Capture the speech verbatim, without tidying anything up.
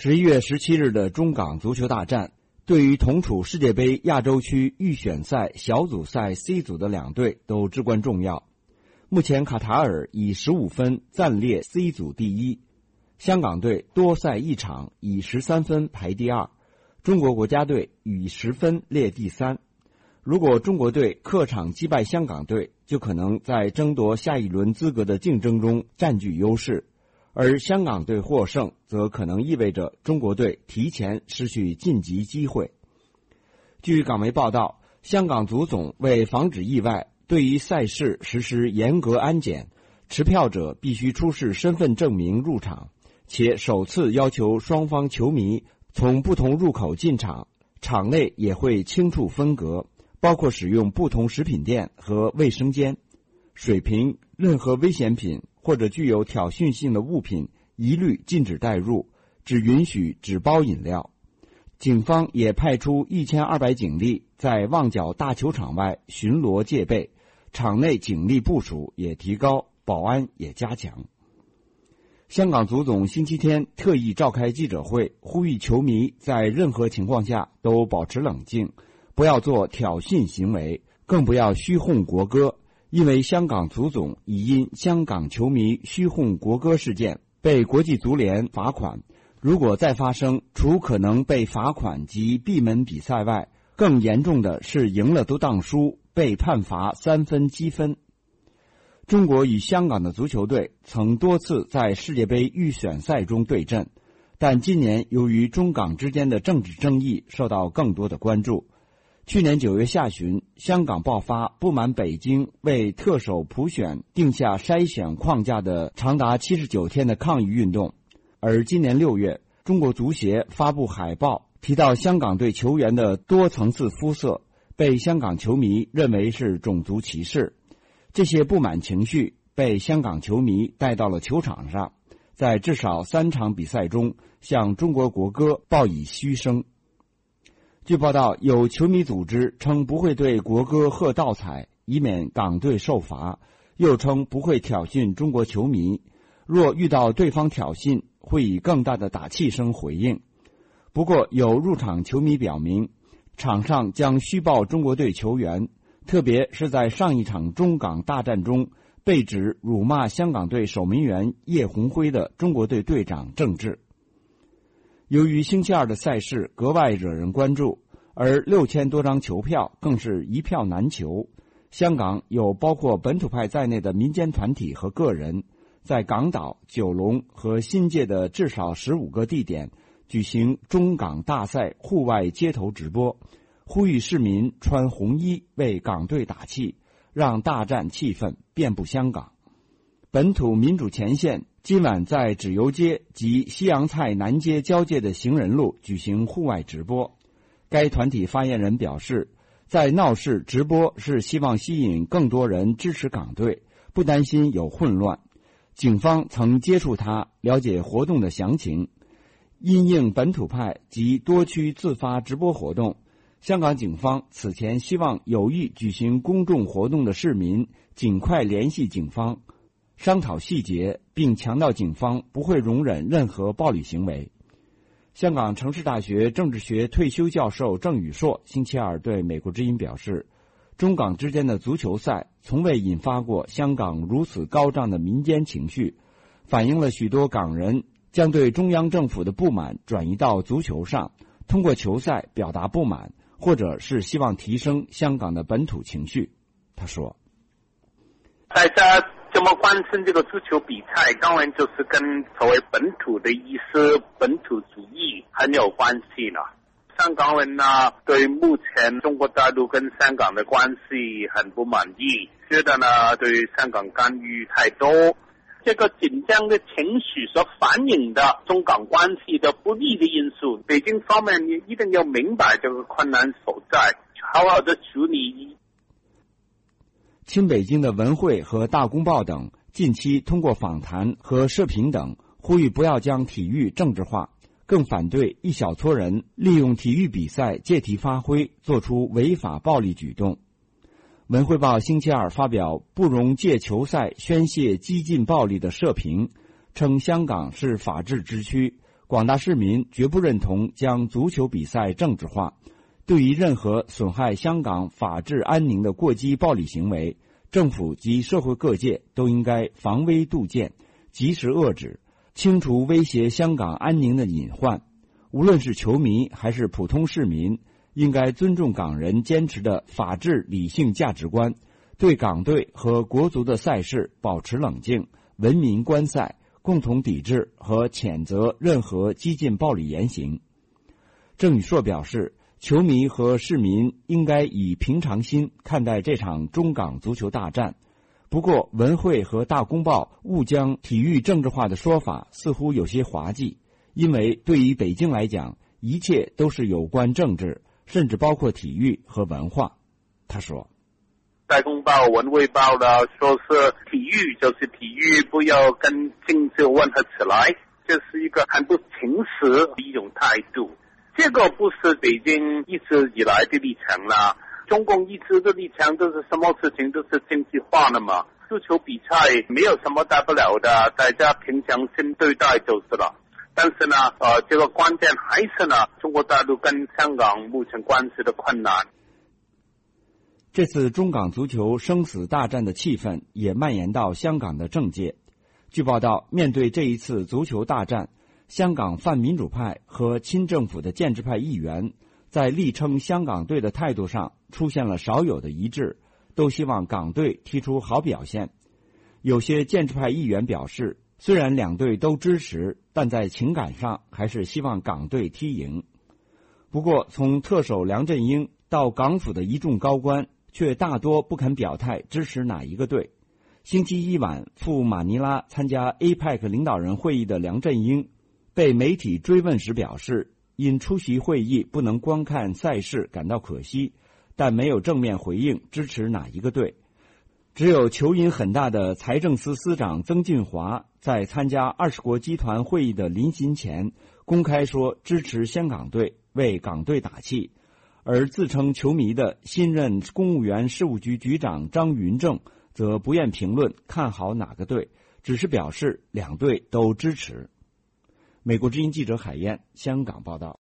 十一月十七日的中港足球大战，对于同处世界杯亚洲区预选赛小组赛 C 组的两队都至关重要。目前卡塔尔以十五分暂列 C 组第一，香港队多赛一场，以十三分排第二，中国国家队以十分列第三。如果中国队客场击败香港队，就可能在争夺下一轮资格的竞争中占据优势，而香港队获胜则可能意味着中国队提前失去晋级机会。据港媒报道，香港足总为防止意外，对于赛事实施严格安检，持票者必须出示身份证明入场，且首次要求双方球迷从不同入口进场，场内也会清处分隔，包括使用不同食品店和卫生间。水瓶、任何危险品或者具有挑衅性的物品一律禁止带入，只允许纸包饮料。警方也派出一千二百警力在旺角大球场外巡逻戒备，场内警力部署也提高，保安也加强。香港足总星期天特意召开记者会，呼吁球迷在任何情况下都保持冷静，不要做挑衅行为，更不要嘘哄国歌，因为香港足总已因香港球迷嘘哄国歌事件被国际足联罚款，如果再发生，除可能被罚款及闭门比赛外，更严重的是赢了都当输，被判罚三分积分。中国与香港的足球队曾多次在世界杯预选赛中对阵，但今年由于中港之间的政治争议受到更多的关注。去年九月下旬，香港爆发不满北京为特首普选定下筛选框架的长达七十九天的抗议运动，而今年六月，中国足协发布海报，提到香港队球员的多层次肤色，被香港球迷认为是种族歧视。这些不满情绪被香港球迷带到了球场上，在至少三场比赛中向中国国歌报以嘘声。据报道，有球迷组织称不会对国歌喝倒彩，以免港队受罚，又称不会挑衅中国球迷，若遇到对方挑衅，会以更大的打气声回应。不过有入场球迷表明，场上将虚报中国队球员，特别是在上一场中港大战中被指辱骂香港队守门员叶鸿辉的中国队队长郑智。由于星期二的赛事格外惹人关注，而六千多张球票更是一票难求，香港有包括本土派在内的民间团体和个人，在港岛、九龙和新界的至少十五个地点举行中港大赛户外街头直播，呼吁市民穿红衣为港队打气，让大战气氛遍布香港。本土民主前线今晚在纸油街及西洋菜南街交界的行人路举行户外直播。该团体发言人表示，在闹市直播是希望吸引更多人支持港队，不担心有混乱。警方曾接触他，了解活动的详情。因应本土派及多区自发直播活动，香港警方此前希望有意举行公众活动的市民尽快联系警方，商讨细节，并强调警方不会容忍任何暴力行为。香港城市大学政治学退休教授郑宇硕星期二对美国之音表示，中港之间的足球赛从未引发过香港如此高涨的民间情绪，反映了许多港人将对中央政府的不满转移到足球上，通过球赛表达不满，或者是希望提升香港的本土情绪。他说， 大家这么关心这个足球比赛，当然就是跟所谓本土的意识、本土主义很有关系了。香港人呢，对目前中国大陆跟香港的关系很不满意，觉得呢对香港干预太多。这个紧张的情绪所反映的中港关系的不利的因素，北京方面一定要明白这个困难所在，好好的处理。 亲北京的文汇和大公报等近期通过访谈和社评等呼吁不要将体育政治化，更反对一小撮人利用体育比赛借题发挥，做出违法暴力举动。文汇报星期二发表不容借球赛宣泄激进暴力的社评，称香港是法治之区， 广大市民绝不认同将足球比赛政治化。对于任何损害香港法治安宁的过激暴力行为，政府及社会各界都应该防微杜渐，及时遏止，清除威胁香港安宁的隐患。无论是球迷还是普通市民，应该尊重港人坚持的法治理性价值观，对港队和国足的赛事保持冷静，文明观赛，共同抵制和谴责任何激进暴力言行。郑宇硕表示，球迷和市民应该以平常心看待这场中港足球大战。不过，文汇和大公报误将体育政治化的说法似乎有些滑稽，因为对于北京来讲，一切都是有关政治，甚至包括体育和文化。他说， 大公报、文汇报呢，说是体育就是体育，不要跟政治混合起来，这是一个很不诚实的一种态度。这个不是北京一直以来的立场啦，中共一直的立场都是什么事情都是经济化的嘛。足球比赛没有什么大不了的，大家平常心对待就是了。但是呢，呃，这个关键还是呢，中国大陆跟香港目前关系的困难。 这次中港足球生死大战的气氛也蔓延到香港的政界。据报道，面对这一次足球大战，香港泛民主派和亲政府的建制派议员在力撑香港队的态度上出现了少有的一致，都希望港队踢出好表现。有些建制派议员表示，虽然两队都支持，但在情感上还是希望港队踢赢。不过，从特首梁振英到港府的一众高官，却大多不肯表态支持哪一个队。星期一晚赴马尼拉参加 A P E C 领导人会议的梁振英被媒体追问时表示，因出席会议不能观看赛事感到可惜，但没有正面回应支持哪一个队。只有球瘾很大的财政司司长曾俊华在参加二十国集团会议的临行前公开说支持香港队，为港队打气。而自称球迷的新任公务员事务局局长张云正则不愿评论看好哪个队，只是表示两队都支持。美国之音记者海燕，香港报道。